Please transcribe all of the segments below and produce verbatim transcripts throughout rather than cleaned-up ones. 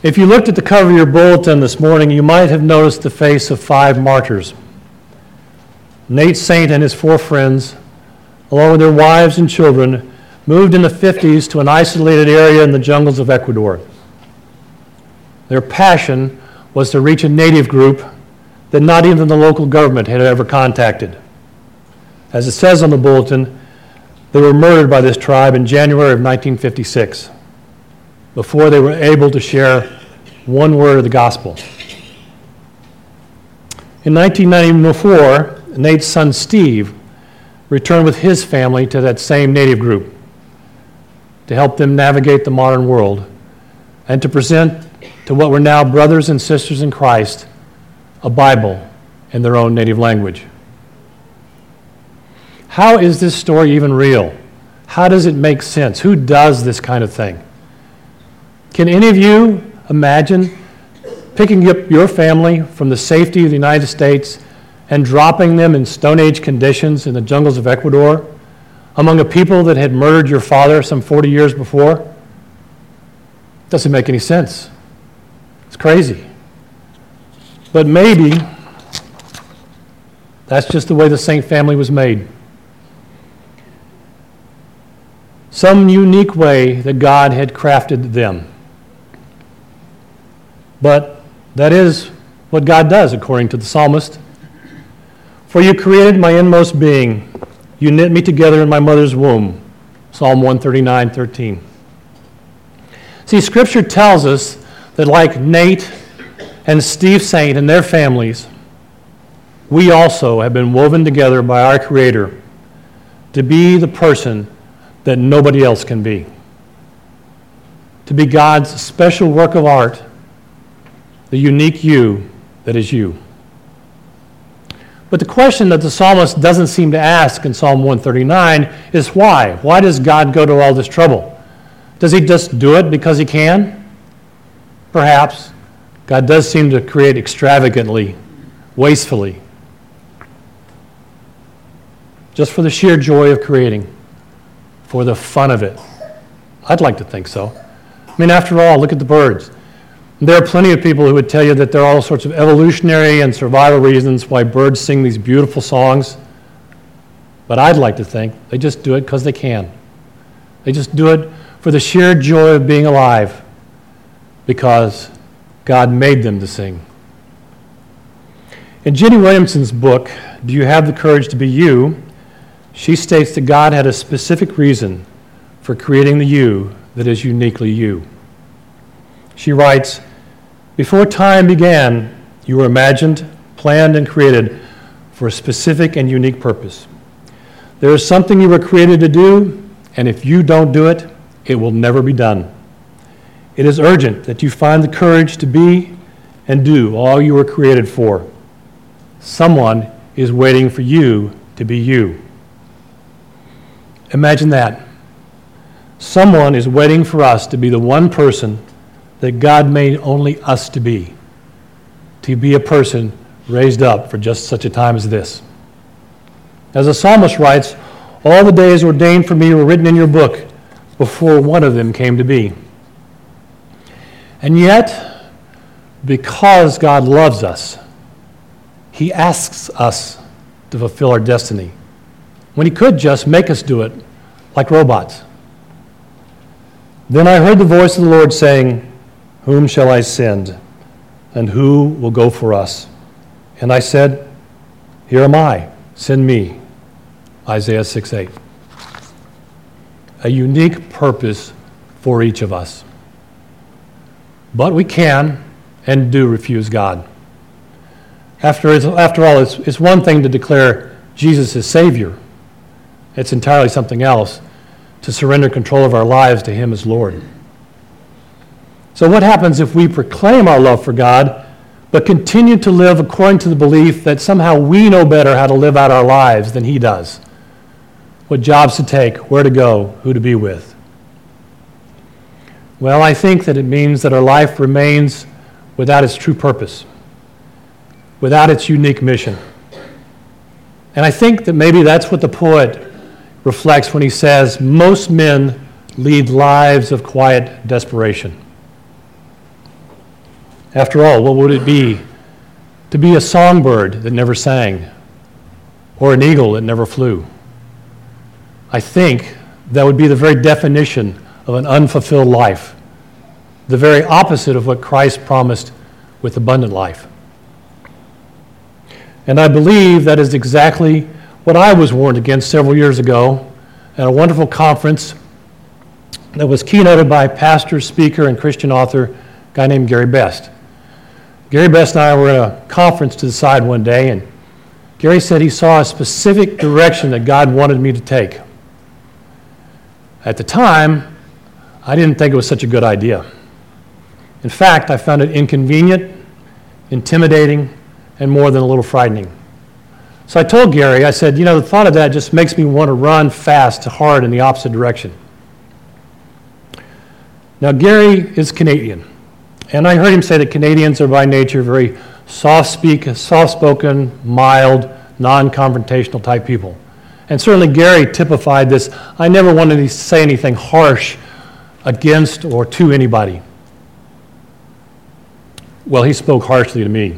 If you looked at the cover of your bulletin this morning, you might have noticed the face of five martyrs. Nate Saint and his four friends, along with their wives and children, moved in the fifties to an isolated area in the jungles of Ecuador. Their passion was to reach a native group that not even the local government had ever contacted. As it says on the bulletin, they were murdered by this tribe in January of nineteen fifty-six, before they were able to share one word of the gospel. In nineteen ninety-four, Nate's son Steve returned with his family to that same native group to help them navigate the modern world and to present to what were now brothers and sisters in Christ a Bible in their own native language. How is this story even real? How does it make sense? Who does this kind of thing? Can any of you imagine picking up your family from the safety of the United States and dropping them in Stone Age conditions in the jungles of Ecuador among a people that had murdered your father some forty years before? Doesn't make any sense. It's crazy. But maybe that's just the way the Saint family was made. Some unique way that God had crafted them. But that is what God does, according to the psalmist. For you created my inmost being. You knit me together in my mother's womb. Psalm one thirty-nine, thirteen. See, Scripture tells us that like Nate and Steve Saint and their families, we also have been woven together by our Creator to be the person that nobody else can be. To be God's special work of art, the unique you that is you. But the question that the psalmist doesn't seem to ask in Psalm one thirty-nine is why? Why does God go to all this trouble? Does he just do it because he can? Perhaps. God does seem to create extravagantly, wastefully, just for the sheer joy of creating, for the fun of it. I'd like to think so. I mean, after all, look at the birds. There are plenty of people who would tell you that there are all sorts of evolutionary and survival reasons why birds sing these beautiful songs. But I'd like to think they just do it because they can. They just do it for the sheer joy of being alive because God made them to sing. In Jenny Williamson's book, Do You Have the Courage to Be You?, she states that God had a specific reason for creating the you that is uniquely you. She writes, before time began, you were imagined, planned, and created for a specific and unique purpose. There is something you were created to do, and if you don't do it, it will never be done. It is urgent that you find the courage to be and do all you were created for. Someone is waiting for you to be you. Imagine that. Someone is waiting for us to be the one person that God made only us to be, to be a person raised up for just such a time as this. As the psalmist writes, all the days ordained for me were written in your book before one of them came to be. And yet, because God loves us, he asks us to fulfill our destiny, when he could just make us do it like robots. Then I heard the voice of the Lord saying, whom shall I send, and who will go for us? And I said, here am I, send me. Isaiah six eight. A unique purpose for each of us. But we can and do refuse God. After, after all, it's, it's one thing to declare Jesus as Savior. It's entirely something else to surrender control of our lives to him as Lord. So what happens if we proclaim our love for God, but continue to live according to the belief that somehow we know better how to live out our lives than he does? What jobs to take, where to go, who to be with? Well, I think that it means that our life remains without its true purpose, without its unique mission. And I think that maybe that's what the poet reflects when he says, most men lead lives of quiet desperation. After all, what would it be to be a songbird that never sang, or an eagle that never flew? I think that would be the very definition of an unfulfilled life, the very opposite of what Christ promised with abundant life. And I believe that is exactly what I was warned against several years ago at a wonderful conference that was keynoted by pastor, speaker, and Christian author, a guy named Gary Best. Gary Best and I were at a conference to decide one day, and Gary said he saw a specific direction that God wanted me to take. At the time, I didn't think it was such a good idea. In fact, I found it inconvenient, intimidating, and more than a little frightening. So I told Gary, I said, you know, the thought of that just makes me want to run fast, hard in the opposite direction. Now, Gary is Canadian, and I heard him say that Canadians are by nature very soft-speak, soft-spoken, mild, non-confrontational type people. And certainly Gary typified this. I never wanted to say anything harsh against or to anybody. Well, he spoke harshly to me.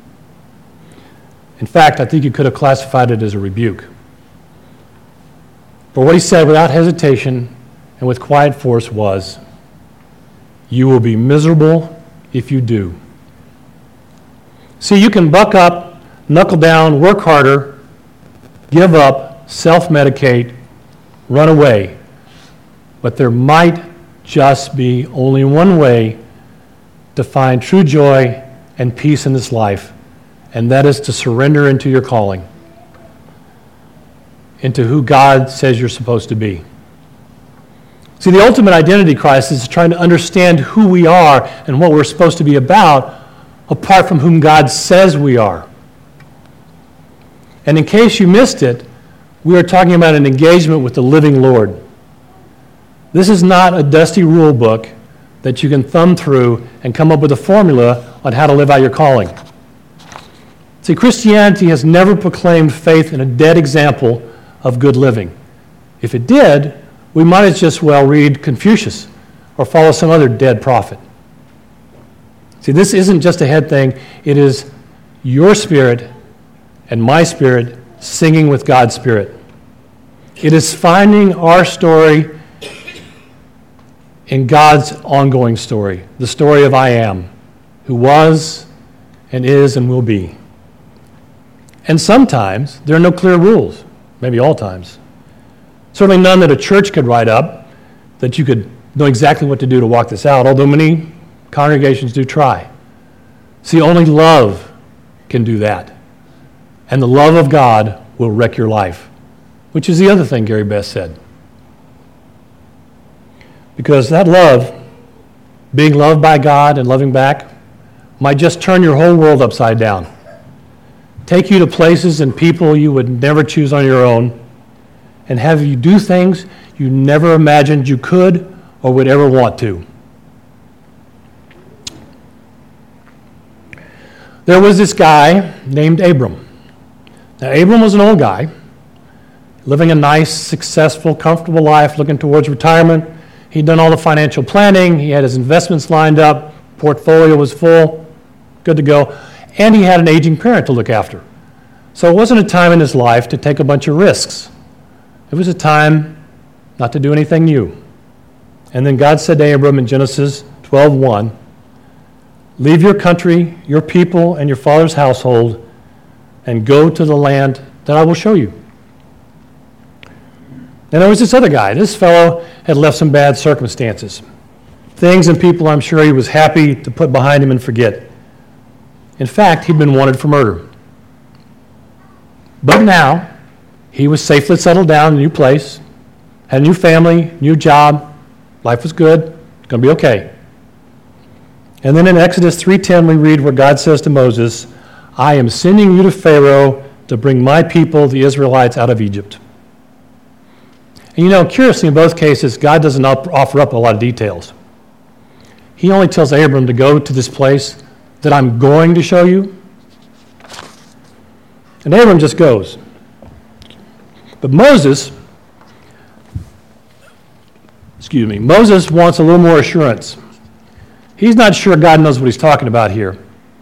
In fact, I think you could have classified it as a rebuke. But what he said without hesitation and with quiet force was, "You will be miserable if you do." See, you can buck up, knuckle down, work harder, give up, self-medicate, run away. But there might just be only one way to find true joy and peace in this life, and that is to surrender into your calling, into who God says you're supposed to be. See, the ultimate identity crisis is trying to understand who we are and what we're supposed to be about apart from whom God says we are. And in case you missed it, we are talking about an engagement with the living Lord. This is not a dusty rule book that you can thumb through and come up with a formula on how to live out your calling. See, Christianity has never proclaimed faith in a dead example of good living. If it did, we might as just well read Confucius or follow some other dead prophet. See, this isn't just a head thing. It is your spirit and my spirit singing with God's spirit. It is finding our story in God's ongoing story, the story of I Am, who was and is and will be. And sometimes there are no clear rules, maybe all times. Certainly none that a church could write up that you could know exactly what to do to walk this out, although many congregations do try. See, only love can do that. And the love of God will wreck your life, which is the other thing Gary Best said. Because that love, being loved by God and loving back, might just turn your whole world upside down. Take you to places and people you would never choose on your own, and have you do things you never imagined you could or would ever want to. There was this guy named Abram. Now, Abram was an old guy, living a nice, successful, comfortable life, looking towards retirement. He'd done all the financial planning. He had his investments lined up. Portfolio was full, good to go. And he had an aging parent to look after. So it wasn't a time in his life to take a bunch of risks. It was a time not to do anything new. And then God said to Abram in Genesis twelve one, "Leave your country, your people, and your father's household, and go to the land that I will show you." And there was this other guy. This fellow had left some bad circumstances. Things and people I'm sure he was happy to put behind him and forget. In fact, he'd been wanted for murder. But now, he was safely settled down in a new place, had a new family, new job, life was good, going to be okay. And then in Exodus three ten we read where God says to Moses, "I am sending you to Pharaoh to bring my people, the Israelites, out of Egypt." And you know, curiously, in both cases, God doesn't op- offer up a lot of details. He only tells Abram to go to this place that I'm going to show you. And Abram just goes. But Moses, excuse me, Moses wants a little more assurance. He's not sure God knows what he's talking about here.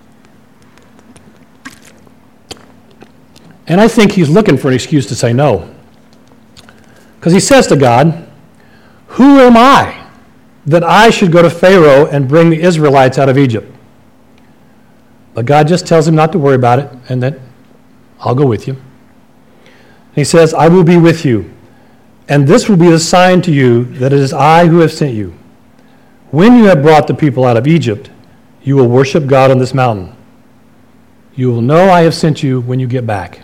And I think he's looking for an excuse to say no. Because he says to God, "Who am I that I should go to Pharaoh and bring the Israelites out of Egypt?" But God just tells him not to worry about it and that I'll go with you. And he says, "I will be with you, and this will be the sign to you that it is I who have sent you. When you have brought the people out of Egypt, you will worship God on this mountain. You will know I have sent you when you get back."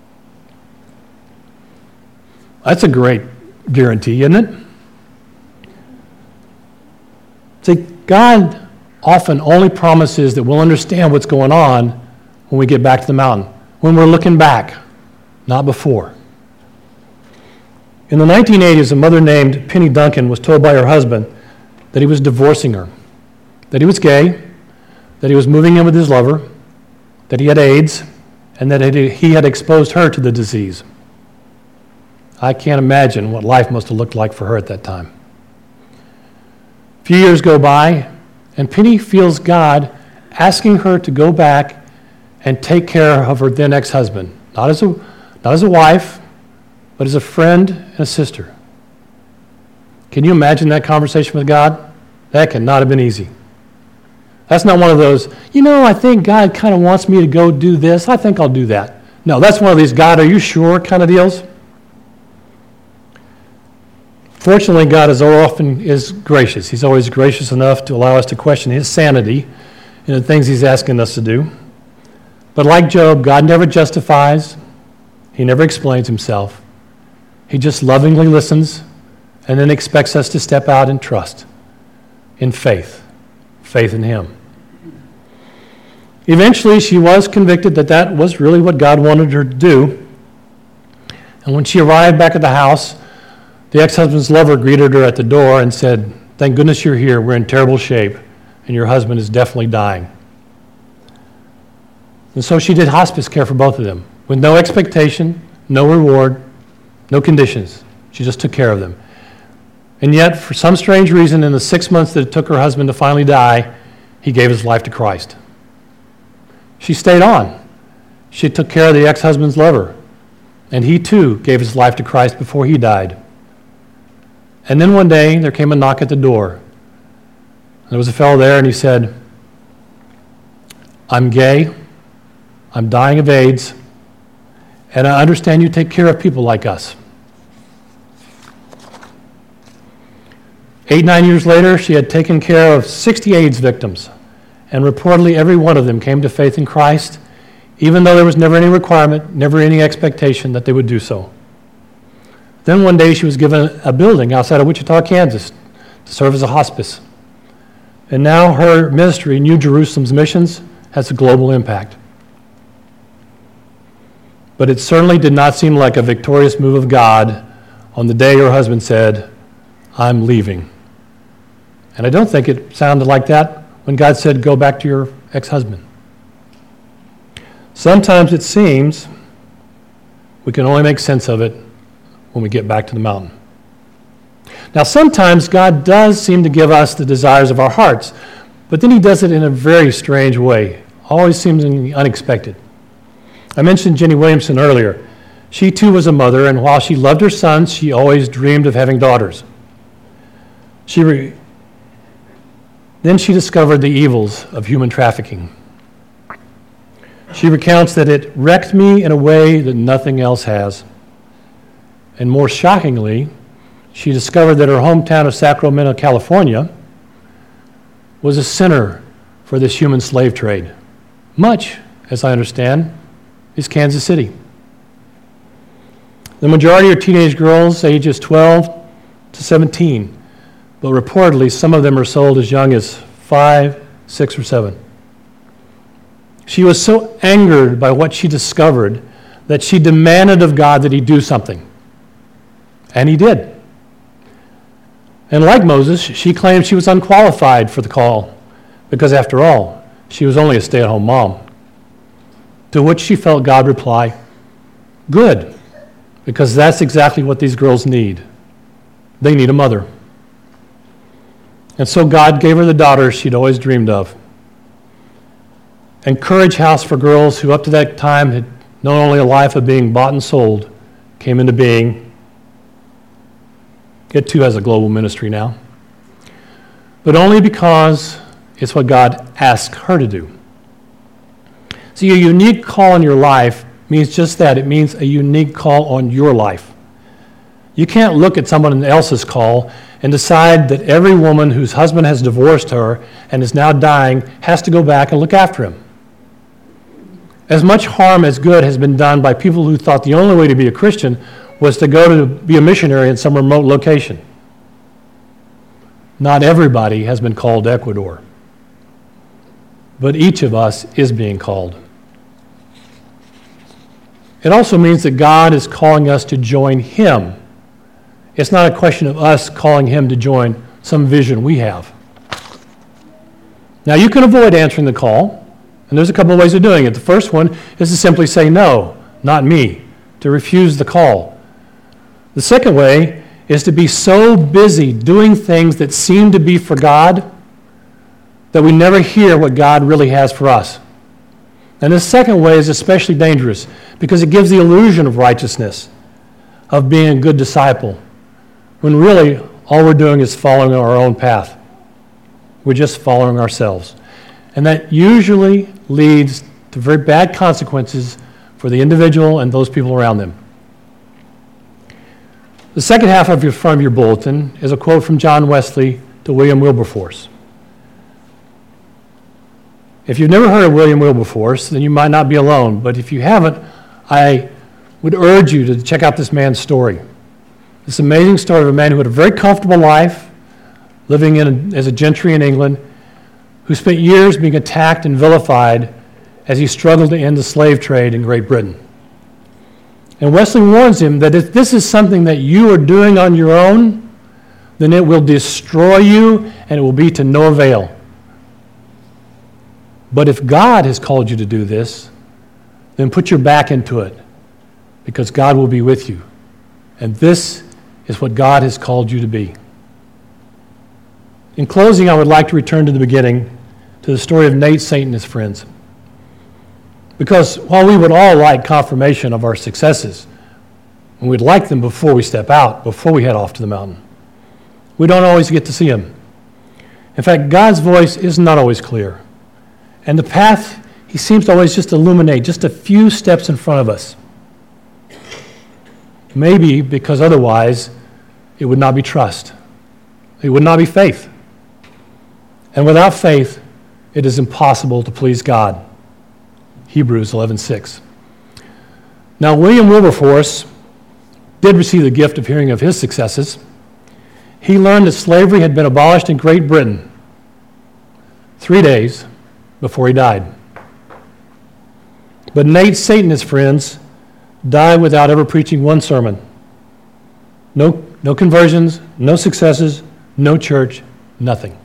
That's a great guarantee, isn't it? See, God often only promises that we'll understand what's going on when we get back to the mountain, when we're looking back, not before. In the nineteen eighties, a mother named Penny Duncan was told by her husband that he was divorcing her, that he was gay, that he was moving in with his lover, that he had AIDS, and that he had exposed her to the disease. I can't imagine what life must have looked like for her at that time. A few years go by, and Penny feels God asking her to go back and take care of her then ex-husband, not as a, not as a wife, but as a friend and a sister. Can you imagine that conversation with God? That cannot have been easy. That's not one of those, you know, I think God kind of wants me to go do this. I think I'll do that. No, that's one of these, God, are you sure kind of deals. Fortunately, God is often is gracious. He's always gracious enough to allow us to question his sanity in the things he's asking us to do. But like Job, God never justifies. He never explains himself. He just lovingly listens and then expects us to step out in trust, in faith, faith in him. Eventually, she was convicted that that was really what God wanted her to do. And when she arrived back at the house, the ex-husband's lover greeted her at the door and said, "Thank goodness you're here. We're in terrible shape, and your husband is definitely dying." And so she did hospice care for both of them, with no expectation, no reward, no conditions. She just took care of them. And yet, for some strange reason, in the six months that it took her husband to finally die, he gave his life to Christ. She stayed on. She took care of the ex-husband's lover, and he too gave his life to Christ before he died. And then one day, there came a knock at the door. There was a fellow there, and he said, "I'm gay, I'm dying of AIDS, and I understand you take care of people like us." Eight, nine years later, she had taken care of sixty AIDS victims, and reportedly every one of them came to faith in Christ, even though there was never any requirement, never any expectation that they would do so. Then one day she was given a building outside of Wichita, Kansas, to serve as a hospice. And now her ministry, New Jerusalem's Missions, has a global impact. But it certainly did not seem like a victorious move of God on the day her husband said, "I'm leaving." And I don't think it sounded like that when God said, "Go back to your ex-husband." Sometimes it seems we can only make sense of it when we get back to the mountain. Now, sometimes God does seem to give us the desires of our hearts, but then he does it in a very strange way. Always seems unexpected. I mentioned Jenny Williamson earlier. She too was a mother, and while she loved her sons, she always dreamed of having daughters. She re- then she discovered the evils of human trafficking. She recounts that it wrecked me in a way that nothing else has. And more shockingly, she discovered that her hometown of Sacramento, California, was a center for this human slave trade. Much, as I understand, is Kansas City. The majority are teenage girls ages twelve to seventeen, but reportedly some of them are sold as young as five, six, or seven. She was so angered by what she discovered that she demanded of God that he do something. And he did. And like Moses, she claimed she was unqualified for the call because, after all, she was only a stay-at-home mom. To which she felt God reply, "Good, because that's exactly what these girls need. They need a mother." And so God gave her the daughter she'd always dreamed of. And Courage House for Girls, who up to that time had known only a life of being bought and sold, came into being. It too has a global ministry now. But only because it's what God asked her to do. See, a unique call in your life means just that. It means a unique call on your life. You can't look at someone else's call and decide that every woman whose husband has divorced her and is now dying has to go back and look after him. As much harm as good has been done by people who thought the only way to be a Christian was to go to be a missionary in some remote location. Not everybody has been called to Ecuador, but each of us is being called. It also means that God is calling us to join Him. It's not a question of us calling Him to join some vision we have. Now, you can avoid answering the call, and there's a couple of ways of doing it. The first one is to simply say, no, not me, to refuse the call. The second way is to be so busy doing things that seem to be for God that we never hear what God really has for us. And the second way is especially dangerous because it gives the illusion of righteousness, of being a good disciple, when really all we're doing is following our own path. We're just following ourselves. And that usually leads to very bad consequences for the individual and those people around them. The second half of your, from your bulletin is a quote from John Wesley to William Wilberforce. If you've never heard of William Wilberforce, then you might not be alone. But if you haven't, I would urge you to check out this man's story. This amazing story of a man who had a very comfortable life, living in a, as a gentry in England, who spent years being attacked and vilified as he struggled to end the slave trade in Great Britain. And Wesley warns him that if this is something that you are doing on your own, then it will destroy you and it will be to no avail. But if God has called you to do this, then put your back into it, because God will be with you. And this is what God has called you to be. In closing, I would like to return to the beginning, to the story of Nate Saint and his friends. Because while we would all like confirmation of our successes, and we'd like them before we step out, before we head off to the mountain, we don't always get to see them. In fact, God's voice is not always clear. And the path, He seems to always just illuminate just a few steps in front of us. Maybe because otherwise it would not be trust. It would not be faith. And without faith, it is impossible to please God. Hebrews eleven six. Now, William Wilberforce did receive the gift of hearing of his successes. He learned that slavery had been abolished in Great Britain three days before he died. But Nate Saint and his friends died without ever preaching one sermon. No, no conversions, no successes, no church, nothing.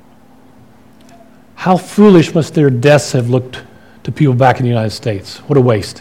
How foolish must their deaths have looked to people back in the United States. What a waste.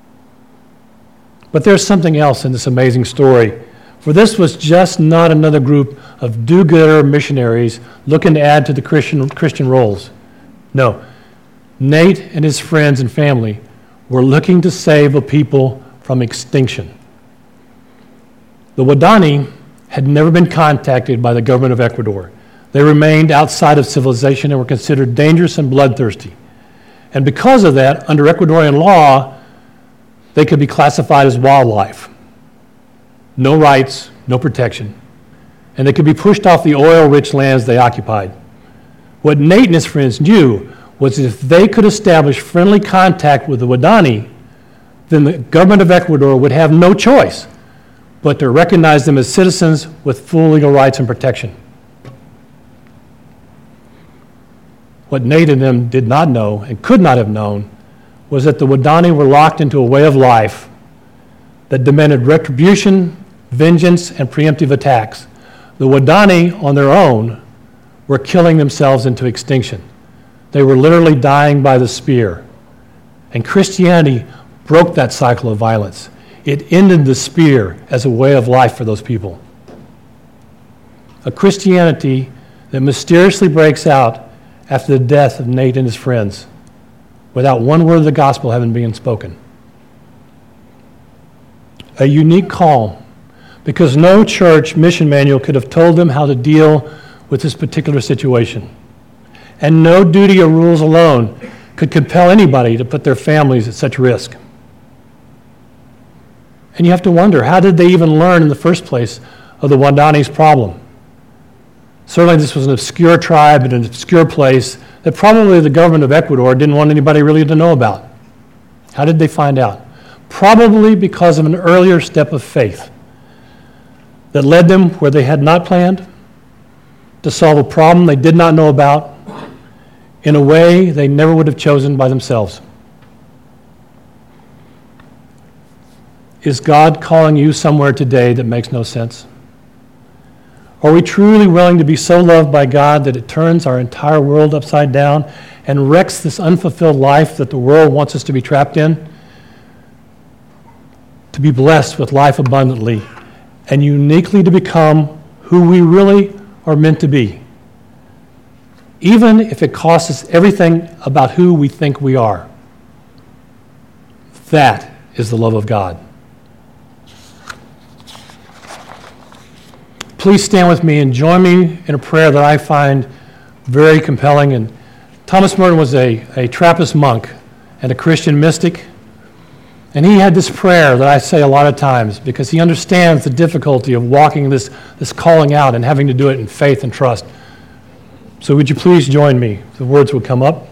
But there's something else in this amazing story. For this was just not another group of do-gooder missionaries looking to add to the Christian, Christian rolls. No. Nate and his friends and family were looking to save a people from extinction. The Wadani had never been contacted by the government of Ecuador. They remained outside of civilization and were considered dangerous and bloodthirsty. And because of that, under Ecuadorian law, they could be classified as wildlife. No rights, no protection. And they could be pushed off the oil-rich lands they occupied. What Nate and his friends knew was if they could establish friendly contact with the Wadani, then the government of Ecuador would have no choice but to recognize them as citizens with full legal rights and protection. What Nate and them did not know and could not have known was that the Wadani were locked into a way of life that demanded retribution, vengeance, and preemptive attacks. The Wadani, on their own, were killing themselves into extinction. They were literally dying by the spear. And Christianity broke that cycle of violence. It ended the spear as a way of life for those people. A Christianity that mysteriously breaks out after the death of Nate and his friends, without one word of the gospel having been spoken. A unique call, because no church mission manual could have told them how to deal with this particular situation. And no duty or rules alone could compel anybody to put their families at such risk. And you have to wonder, how did they even learn in the first place of the Waodani's problem? Certainly this was an obscure tribe in an obscure place that probably the government of Ecuador didn't want anybody really to know about. How did they find out? Probably because of an earlier step of faith that led them where they had not planned, to solve a problem they did not know about in a way they never would have chosen by themselves. Is God calling you somewhere today that makes no sense? Are we truly willing to be so loved by God that it turns our entire world upside down and wrecks this unfulfilled life that the world wants us to be trapped in? To be blessed with life abundantly and uniquely to become who we really are meant to be, even if it costs us everything about who we think we are. That is the love of God. Please stand with me and join me in a prayer that I find very compelling. And Thomas Merton was a, a Trappist monk and a Christian mystic. And he had this prayer that I say a lot of times because he understands the difficulty of walking this, this calling out and having to do it in faith and trust. So would you please join me? The words would come up.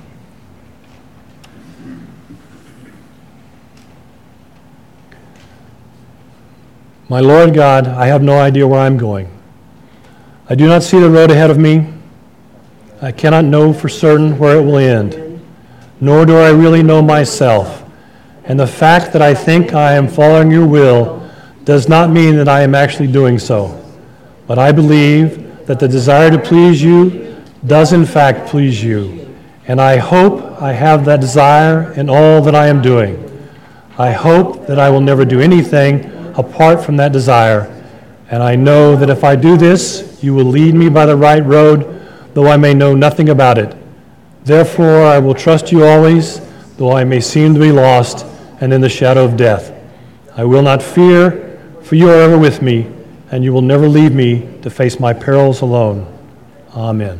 My Lord God, I have no idea where I'm going. I do not see the road ahead of me. I cannot know for certain where it will end, nor do I really know myself. And the fact that I think I am following your will does not mean that I am actually doing so. But I believe that the desire to please you does in fact please you. And I hope I have that desire in all that I am doing. I hope that I will never do anything apart from that desire. And I know that if I do this, you will lead me by the right road, though I may know nothing about it. Therefore, I will trust you always, though I may seem to be lost and in the shadow of death. I will not fear, for you are ever with me, and you will never leave me to face my perils alone. Amen.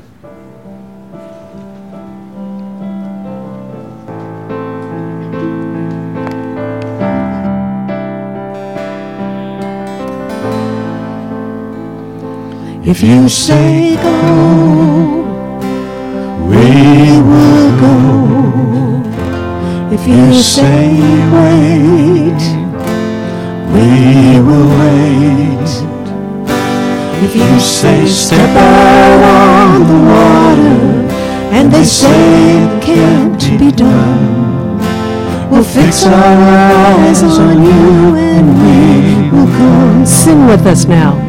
If you say go, we will go. If you say wait, we will wait. If you say step out on the water, and they say it can't be done, we'll fix our eyes on you and we will come. Sing with us now.